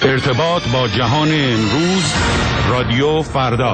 ارتباط با جهان امروز، رادیو فردا.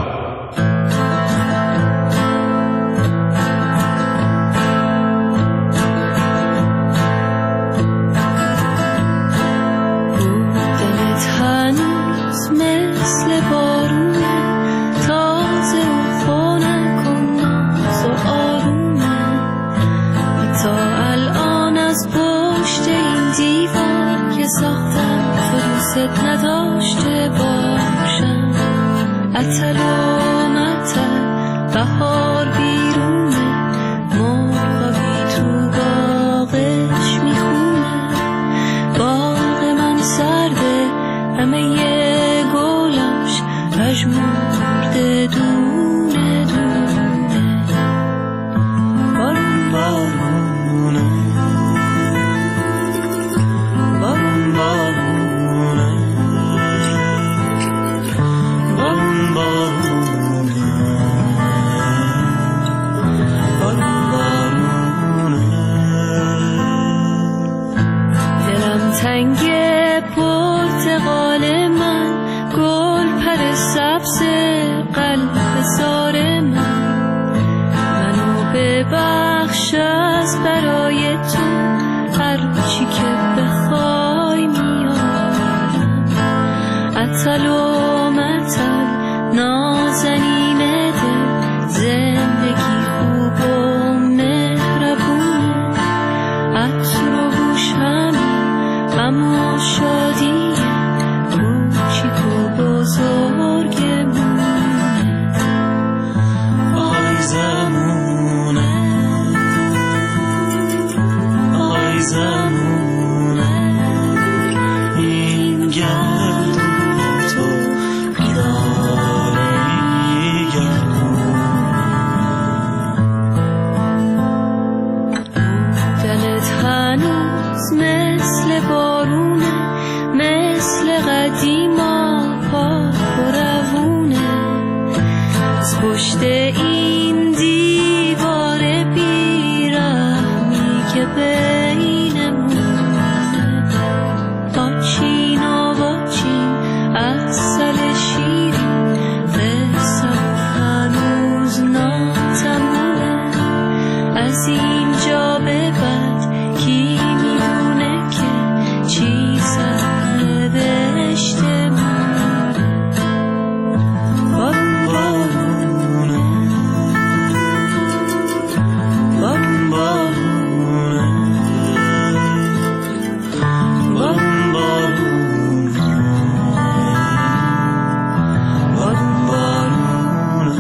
نداشته باشم عطل و مطل بهار بیرونه، مرغابی تو باغش میخونه، باغ من سرده همه ی گلاش پژمرده دونه دونه. بارون بارونه، بارون بارونه، تنگ پرتقال من، گل پر سبز قلب زار من، منو ببخش از برای تو، هر چی که بخوای میارم، عطل و مطل نازنین دل، زندگی خوب و مهربونه، عطر و گوش اما شادی کوچیک و بزرگمونه. آی زمونه، آی زمونه، این گرد تو بیداره گردونه، دلت هنوز مثل بارونه، مثل قدیما پاک و روونه، از پشت این دیوار بیرحمی که بینمونه، واچین و واچین عسل شیرین، قصه هنوز ناتمومه، از اینجا به بعد کی میدونه که چی سرنوشته مونه. بارون بارونه، بارون بارونه، بارون بارونه، بارون بارونه،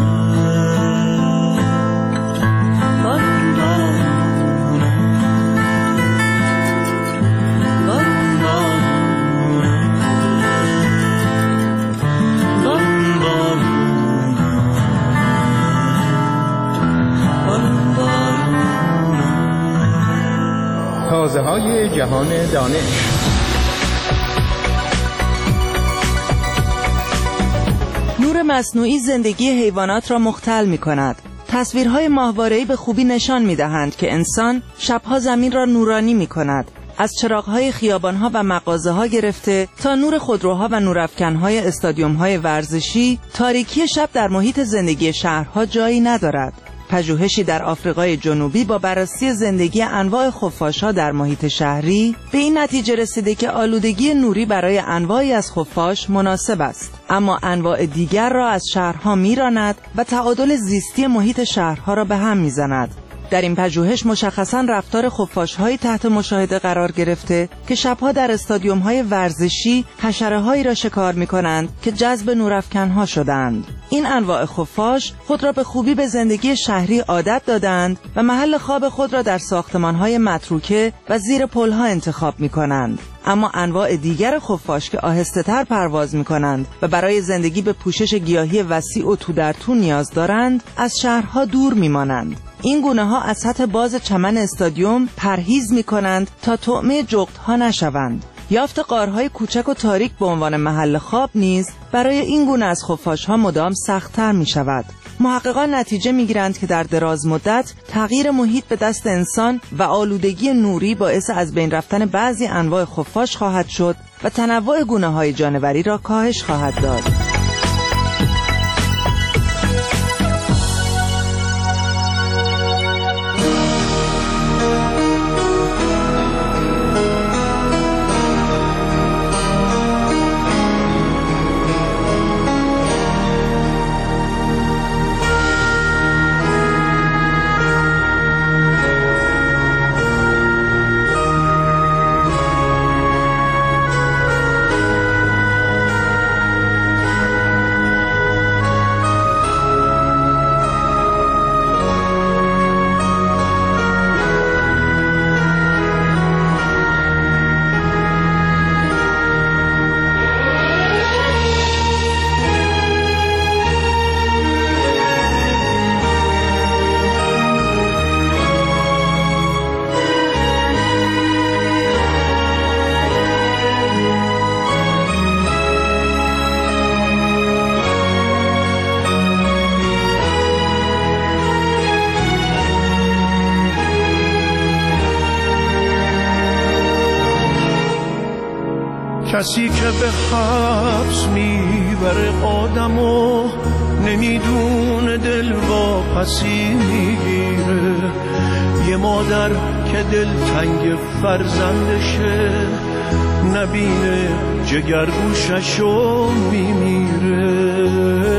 بارون بارونه، بارون تازه‌های جهان دانش. نور مصنوعی زندگی حیوانات را مختل می‌کند. تصویرهای ماهواره‌ای به خوبی نشان می‌دهند که انسان شبها زمین را نورانی می‌کند. از چراغ‌های خیابان‌ها و مغازه‌ها گرفته تا نور خودروها و نورافکن‌های استادیوم‌های ورزشی، تاریکی شب در محیط زندگی شهرها جایی ندارد. پژوهشی در آفریقای جنوبی با بررسی زندگی انواع خفاش‌ها در محیط شهری به این نتیجه رسیده که آلودگی نوری برای انواعی از خفاش مناسب است، اما انواع دیگر را از شهرها می‌راند و تعادل زیستی محیط شهرها را به هم می‌زند. در این پژوهش مشخصاً رفتار خفاش‌های تحت مشاهده قرار گرفته که شبها در استادیوم‌های ورزشی حشره‌هایی را شکار می‌کنند که جذب نورافکن‌ها شدند. این انواع خفاش خود را به خوبی به زندگی شهری عادت دادند و محل خواب خود را در ساختمان‌های متروکه و زیر پل‌ها انتخاب می‌کنند. اما انواع دیگر خفاش که آهسته‌تر پرواز می‌کنند و برای زندگی به پوشش گیاهی وسیع و تو در تو نیاز دارند، از شهرها دور می‌مانند. این گونه‌ها از سطح باز چمن استادیوم پرهیز می‌کنند تا طعمه جغدها نشوند. یافت غارهای کوچک و تاریک به عنوان محل خواب نیز برای این گونه از خفاش‌ها مدام سخت‌تر می‌شود. محققان نتیجه میگیرند که در دراز مدت تغییر محیط به دست انسان و آلودگی نوری باعث از بین رفتن بعضی انواع خفاش خواهد شد و تنوع گونه‌های جانوری را کاهش خواهد داد. کسی که به حبس میبره آدمو نمیدونه دل واپسی میگیره. یه مادر که دل تنگ فرزندشه نبینه جگرگوششو میمیره.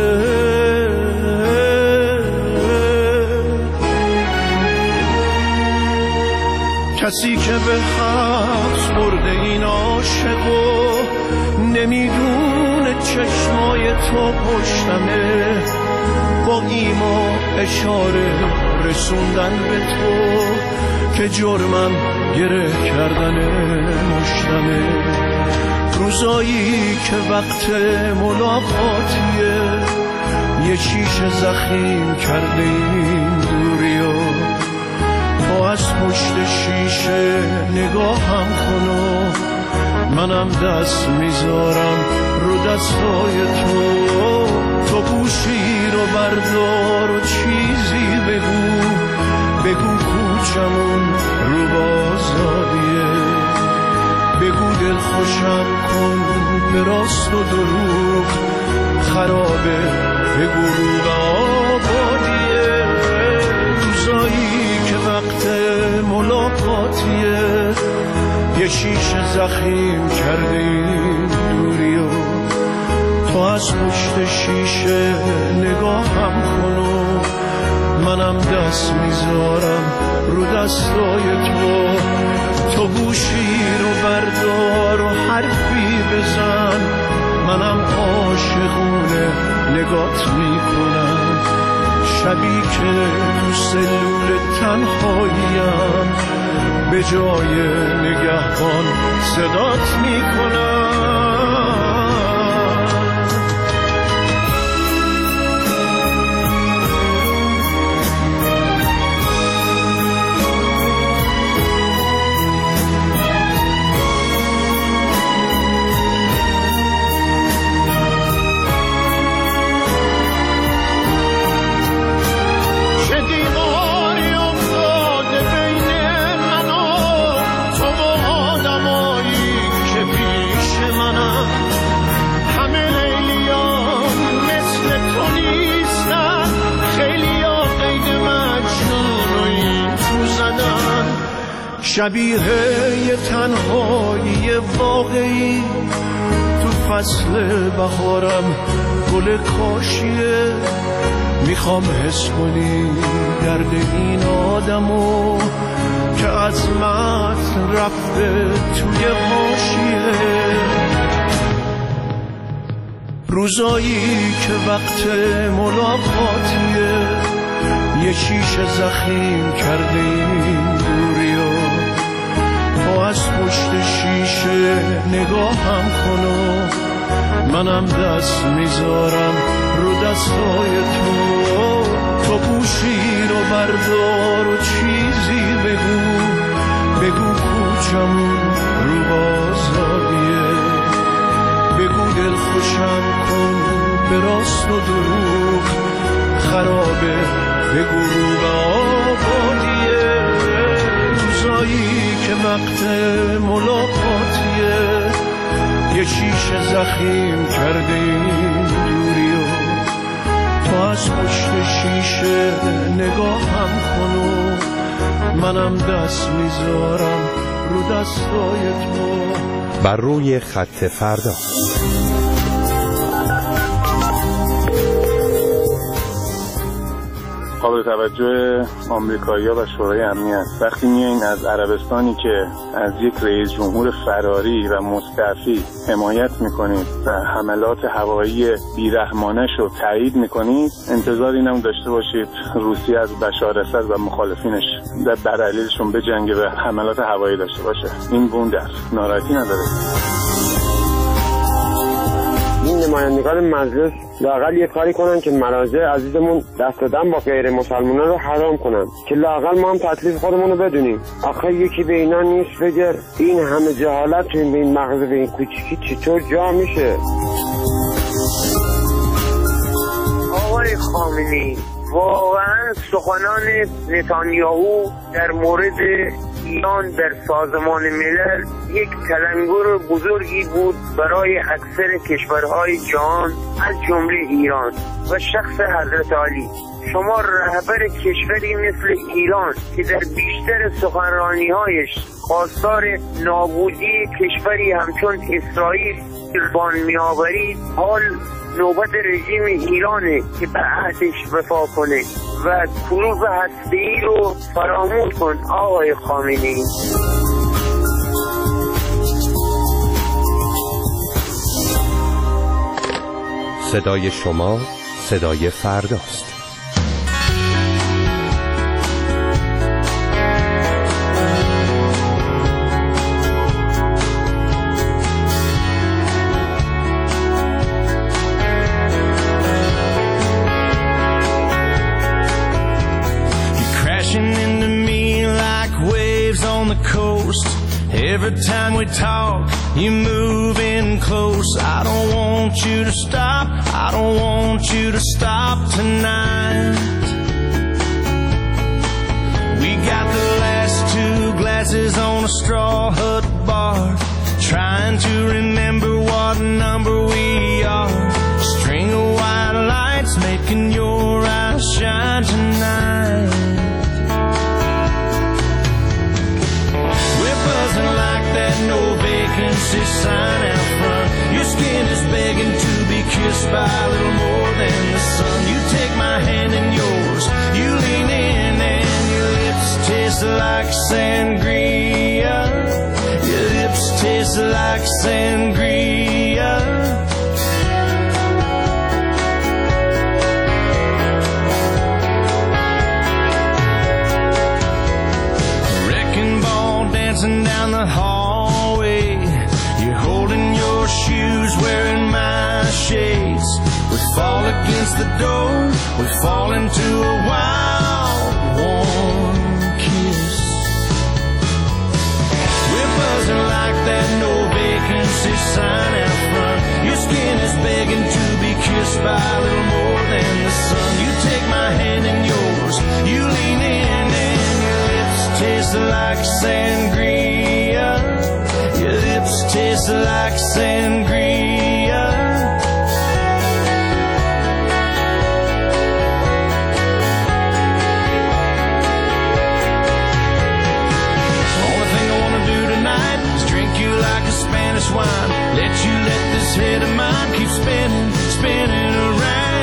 کسی که به حبس برده این عاشقو نمیدونه چشمای تو پشتمه، با ایما اشاره رسوندن به تو که جرمم گره کردن مشتمه. روزایی که وقت ملاقاتیه یه شیشه زخیم کرده این دوریو، تو از پشت شیشه نگاهم کن و منم دست میذارم رو دستای تو گوشی رو بردار و چیزی بگو کوچمون رو بازادیه، بگو دل خوشم کن به راست و دروغ خرابه، بگو رو به آبادیه. روزایی که وقت ملاقاتیه یه شیشه زخیم کرده این دوریو، تو از پشت شیشه نگاهم کن و منم دست میذارم رو دستای تو گوشی رو بردار و حرفی بزن، منم عاشقونه نگات میکنم. شبی که تو سلول تنهاییم به جای نگهبان صدات میکنم. شبیه یه تنهایی واقعی تو فصل بهارم گل کاشیه، میخوام حس کنی درد این آدمو که عظمت رفته توی حاشیه. روزایی که وقت ملاقاتیه یه شیشه زخیم کرده این دوریو، تو از پشت شیشه نگاهم کن و منم دست میذارم رو دستای تو گوشی رو بردار و چیزی بگو کوچمون رو بازادیه، بگو دل خوشم کن به راست و دروغ خرابه به غروب آبادیه، روزایی که وقت ملاقاتیه، یه شیشه زخیم کرده این دوریو، تو از پشت شیشه نگاهم کن و منم دست میذارم رو دستای تو. بر روی خط فردا. قابل توجه آمریکایی‌ها و شورای امنیت وقتی میایین از عربستانی که از یک رئیس جمهور فراری و مستعفی حمایت میکنید و حملات هوایی بیرحمانش رو تایید میکنید، انتظار اینم داشته باشید روسیه از بشار اسد و مخالفینش در علیهشون بجنگه و حملات هوایی داشته باشه. این بوندر ناراحتی نداره. این نمایندگان مجلس لااقل یه کاری کنن که مراجع عزیزمون دست دادن با غیر مسلمانان رو حرام کنن، که لااقل ما هم تکلیف خودمون رو بدونیم. آخه یکی به اینا نیست بگه این همه جهالت تو این مغز به این کوچیکی چطور جا میشه. آقای خامنه‌ای، واقعا سخنان نتانیاهو در مورد ایران در سازمان ملل یک تلنگر بزرگی بود برای اکثر کشورهای جهان از جمله ایران و شخص حضرت علی. شما رهبر کشوری مثل ایران که در بیشتر سخنرانی‌هایش خواستار نابودی کشوری همچون اسرائیل بان می‌آورید، حال نوبت رژیم ایرانه که به عهدش وفا کنه و کلوب هسته‌ای رو فراموش کن آقای خامنه‌ای. صدای شما صدای فرداست. Every time we talk, you're moving close. I don't want you to stop. I don't want you to stop tonight. We got the last 2 glasses on a straw hut bar, trying to remember what number we are. String of white lights making your eyes shine tonight. Like that no vacancy sign out front. Your skin is begging to be kissed by a little more than the sun. You take my hand in yours, you lean in and your lips taste like sangria. Your lips taste like sangria. Dancing down the hallway, you're holding your shoes, wearing my shades. We fall against the door, we fall into a wild, warm kiss. We're buzzing like that no vacancy sign out front. Your skin is begging to be kissed by a little more than the sun. You take my hand in yours, you lean in and your lips taste like sangria. Your lips taste like sangria. Only thing I wanna do tonight is drink you like a Spanish wine. Let you let this head of mine keep spinning, spinning around.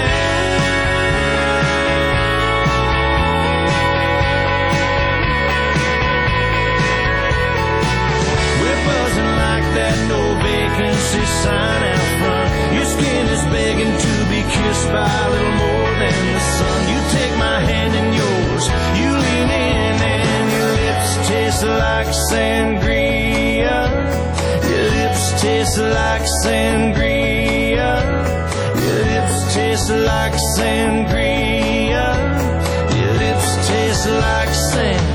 That no vacancy sign out front. Your skin is begging to be kissed by a little more than the sun. You take my hand in yours, you lean in and your lips taste like sangria. Your lips taste like sangria. Your lips taste like sangria. Your lips taste like sangria.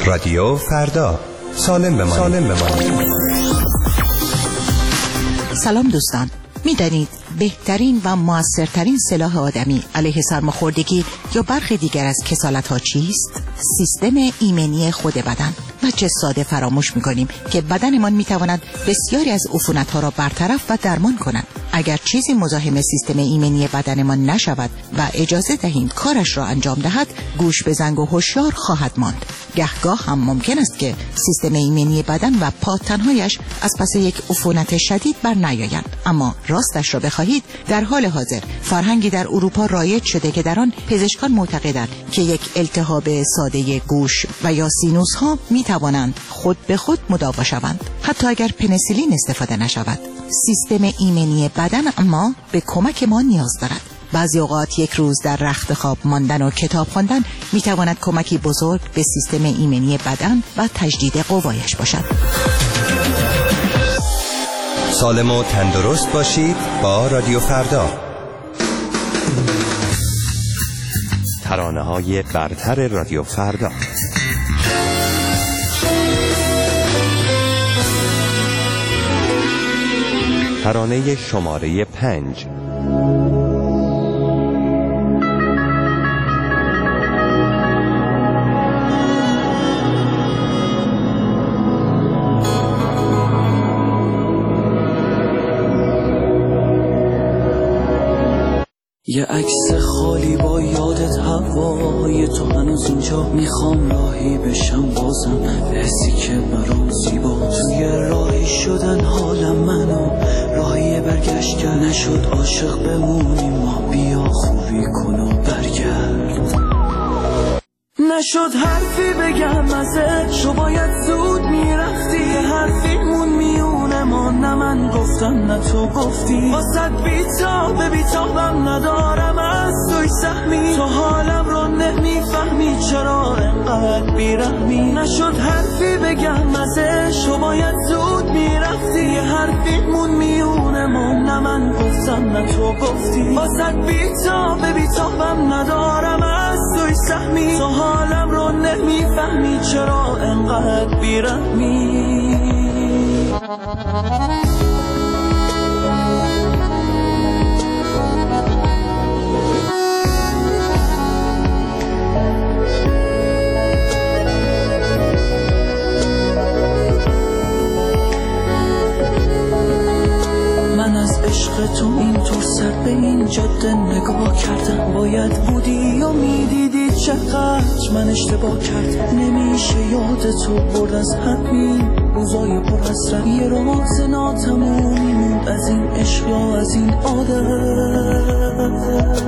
رادیو فردا، سالم بمانید. سلام دوستان، می‌دانید بهترین و موثرترین سلاح آدمی علیه سرماخوردگی یا برخی دیگر از کسالت‌ها چیست؟ سیستم ایمنی خود بدن. و چه ساده فراموش می‌کنیم که بدنمان می‌تواند بسیاری از عفونت‌ها را برطرف و درمان کند. اگر چیزی مزاحم سیستم ایمنی بدنمان نشود و اجازه دهیم کارش را انجام دهد، گوش به زنگ و هوشیار خواهد ماند. گهگاه هم ممکن است که سیستم ایمنی بدن و پاتن‌هایش از پس یک عفونت شدید بر نیایند. اما راستش را بخواهید، در حال حاضر فرهنگی در اروپا رایج شده که در آن پزشکان معتقدند که یک التهاب ساده گوش و یا سینوس ها میتوانند خود به خود مداوا شوند، حتی اگر پنیسیلین استفاده نشود. سیستم ایمنی بدن اما به کمک ما نیاز دارد. بعضی اوقات یک روز در رخت خواب ماندن و کتاب خواندن میتواند کمکی بزرگ به سیستم ایمنی بدن و تجدید قوایش باشد. سالم و تندرست باشید با رادیو فردا. ترانه‌های برتر رادیو فردا. ترانه شماره 5. یه عکس خالی با یادت هوای تو، هنوز اینجا میخوام راهی بشم بازم، حسی که برام زیبا توی راهی شدن حالم منو راهی برگشت کرد، نشد عاشق بمونیم ما، بیا خوبی کن و برگرد. نشد حرفی بگم ازش و باید زود میرفتی، یه حرفیمون میونه ما، نه من گفتم نه تو گفتی، واسد بیتابم ندارم از توی سهمی، تو حالم رو نمیفهمی چرا انقدر بیرحمی. نشد حرفی بگم ازش و باید زود میرفتی، یه حرفیمون میونه ما، نه من گفتم نه تو گفتی، واسد بیتابم ندارم از توی سهمی، تو حالم رو نمیفهمی چرا انقدر بیرحمی. من از عشق تو اینطور سر به این جاده نگاه کردم، باید بودی و میدیدی چقدر من اشتباه کردم، نمیشه یاد تو برد از همین روزای پر حسرت، یه راز ناتمومی موند از این عشق یا از این عادت.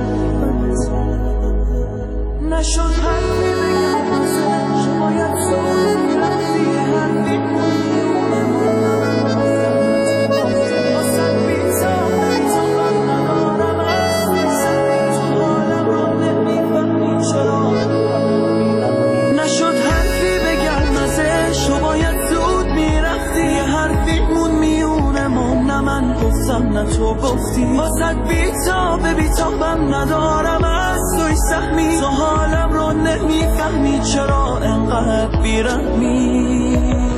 نشد حرفی بگم ازش باید زود میرفتی، حرفی نه تو گفتی، واسد بیتابم ندارم از توی سهمی، تو حالم رو نمیفهمی چرا انقدر بیرحمی.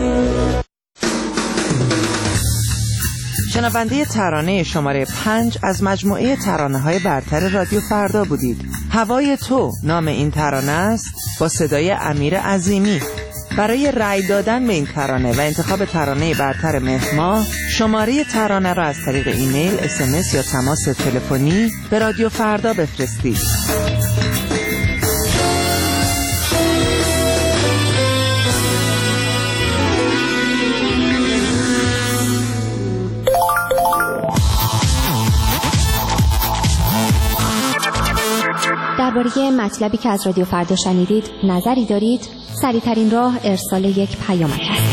شنونده ترانه شماره 5 از مجموعه ترانه‌های برتر رادیو فردا بودید. هوای تو نام این ترانه است، با صدای امیر عظیمی. برای رأی دادن به این ترانه و انتخاب ترانه برتر مهر ماه، شماره ترانه را از طریق ایمیل، SMS یا تماس تلفنی به رادیو فردا بفرستید. درباره مطلبی که از رادیو فردا شنیدید نظری دارید؟ سریع‌ترین راه ارسال یک پیامک است.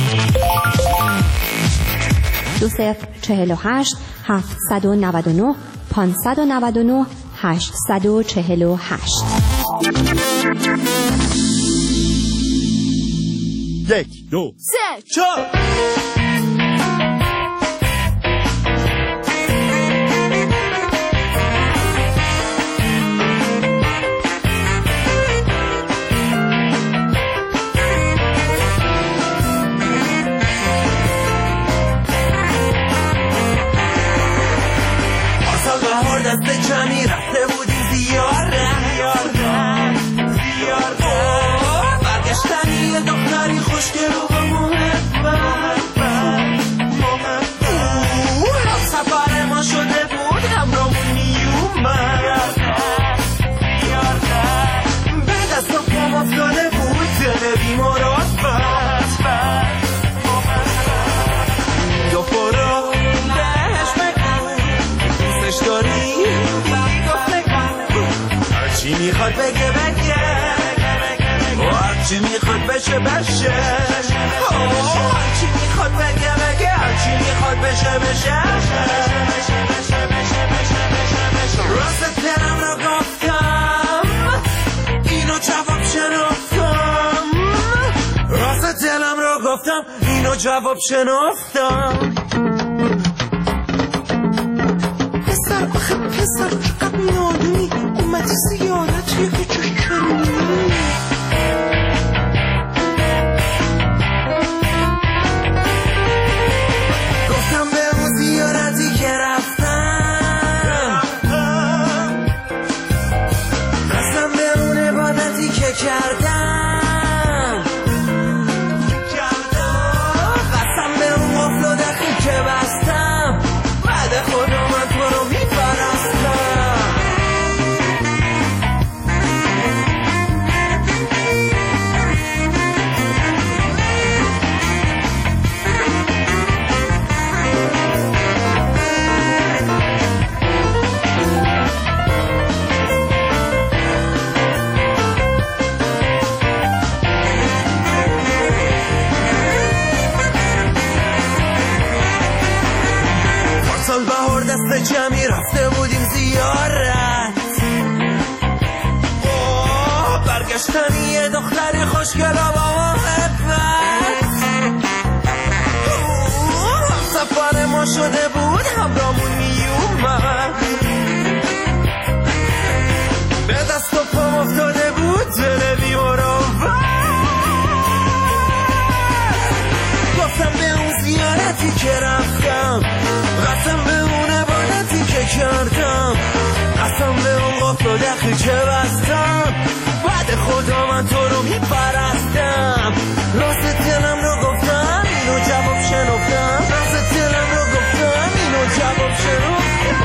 2048 799 599 848. 1 2 3 4. هرچی میخواد بشه بشه، هرچی میخواد بگه هرچی میخواد بشه. راست دلم رو گفتم اینو جواب شنفتم، راست دلم رو گفتم اینو جواب شنفتم. پسر آخه پسر چقدر نادونی، اومدی زیارتیه که چشمونی. گفتم به اون زیارتی که رفتم، قسم به اون عبادتی که کردم، قسم به اون قفل و دخی که بستم، بعد خدا من تو رو میپرستم. سال بهار دست جمعی رفته بودیم زیارت، برگشتن یه دختری خوشگل با محبت، سفر ما شده بود همرامون میومد، به دست و پام افتاده بود دل بیمراوت. گفتم به اون زیارتی که رفتم، قسم به اون عبادتی که کردم، قسم به اون قفل و دخی که بستم، بعد خدا من تو رو میپرستم. راست دلم رو گفتم اینو جواب شنفتم، راست دلم رو گفتم اینو جواب شنفتم.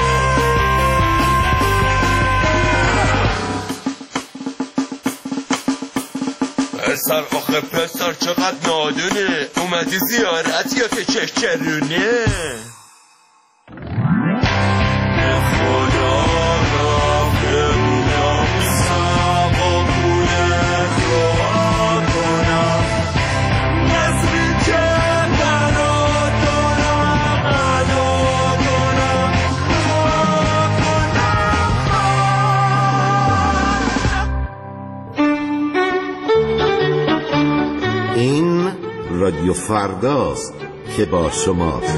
پسر آخه پسر چقدر نادونه، اومدی زیارت یا که چشچرونه. خدا رفته بودم سبا پولت رو کنم، نظری که برات دارم ادا کنم. این رادیو فرداست که با شماست.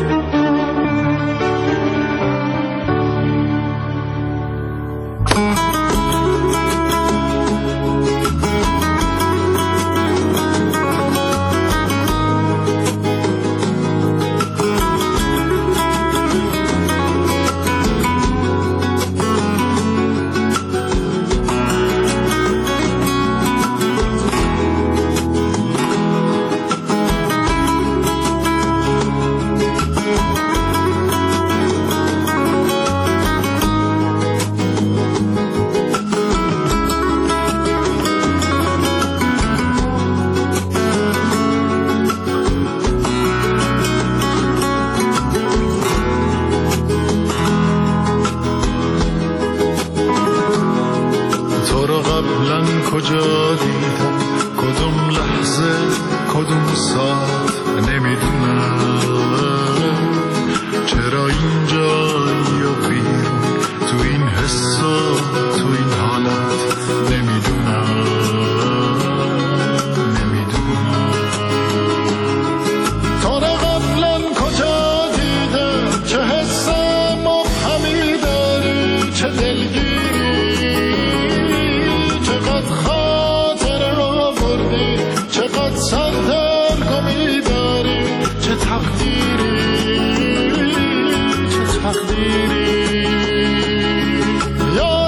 کجا دیدم، کدوم لحظه کدوم ساعت نمیدونم، چرا اینجایی و بیرون تو این حسا تو این حالت نمیدونم. تا قبلا کجا دیدم، چه حس مبهمی داری، چه دلگیری، چقدر خاطر رو بردی، چقدر سردرگمی داری، چه تقدیری، چه تقدیری. یا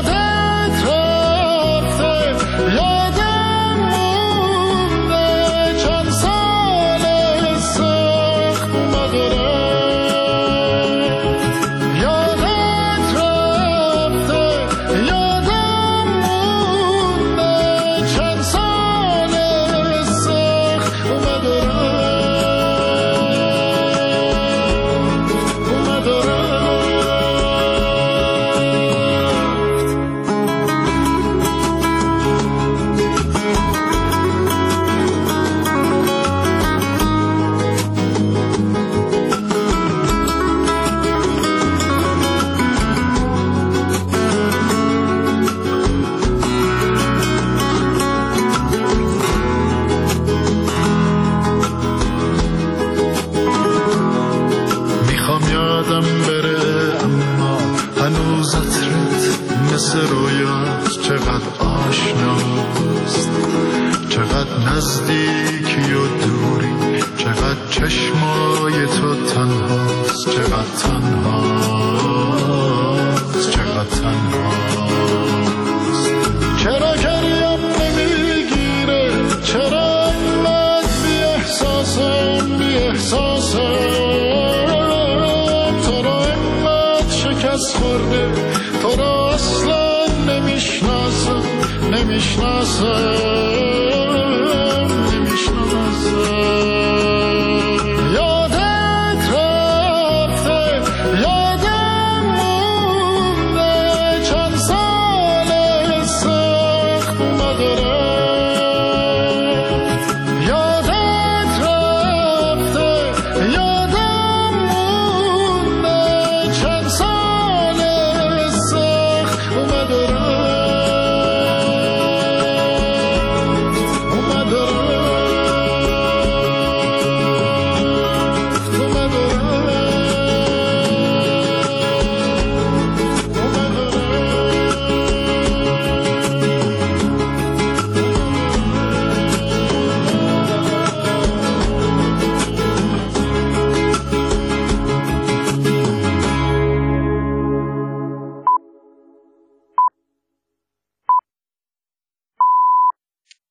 نزدیکی و دوری، چقدر چشمای تو تنهاست، چقدر تنهاست، چقدر تنهاست. چرا گریم نمیگیره، چرا انقدر بی احساسم، بی احساسم. تو را انقدر شکست خورده، تو را اصلا نمیشناسم، نمیشناسم.